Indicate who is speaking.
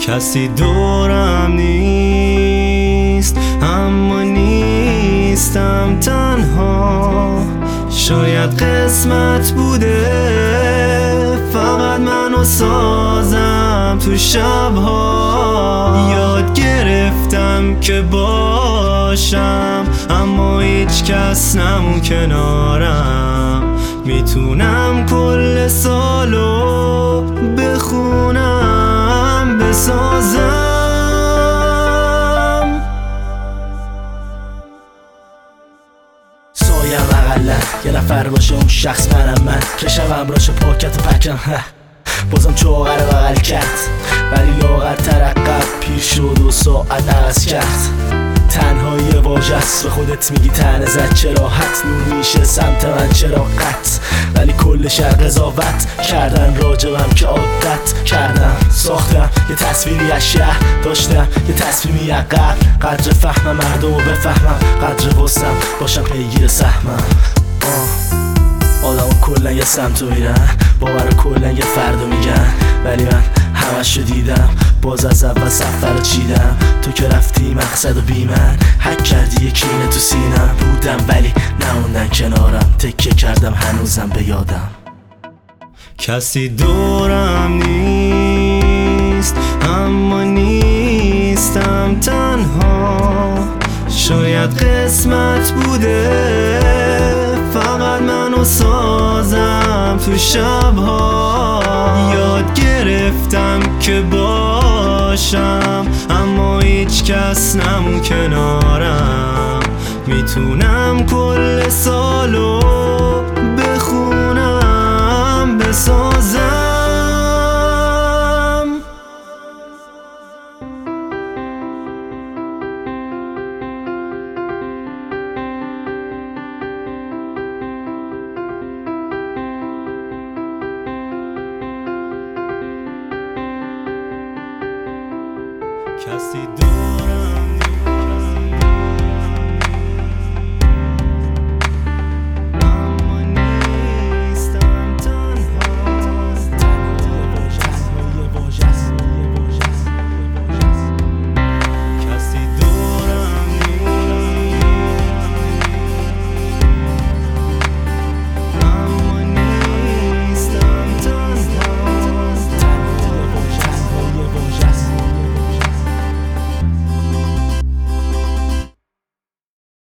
Speaker 1: کسی دورم نیست، اما نیستم تنها. شاید قسمت بوده فقط منو سازم تو شبها. یاد گرفتم که باشم اما هیچ کس نمون کنارم. میتونم کل سالو بخونم بسازم.
Speaker 2: سایم اقلا یه نفر باشه اون شخص من کشم امراش پاکت و پکم بازم چوغر بغل کرد ولی لاغر ترقب پیر شد و ساعت عوض کرد. تنهایی واژه است به خودت میگی تنه زد چه راحت. نور میشه سمت من چرا قط ولی کل شهر قضاوت کردن راجبم که عادت کردم. ساختم یه تصویری از شهر داشتم یه تصمیمی عقب. قدر فهمم مردم و بفهمم قدر وستم باشم پیگیر سهمم. آدم کلن یه سمتو میرن باور کلن یه فردو میگن ولی من همشو دیدم باز از اول سفر رو چیدم. تو که رفتی مقصد و بی من حک کردی یکینه تو سینم. بودم ولی نموندن کنارم تکیه کردم هنوزم به یادم.
Speaker 1: کسی دورم نیست اما نیستم تنها. شاید قسمت بوده فقط منو سازم تو شبها. یاد گرفتم که باشم اما هیچ کس نمون کنارم. میتونم کل سالو بخونم بسازم. کسی دورم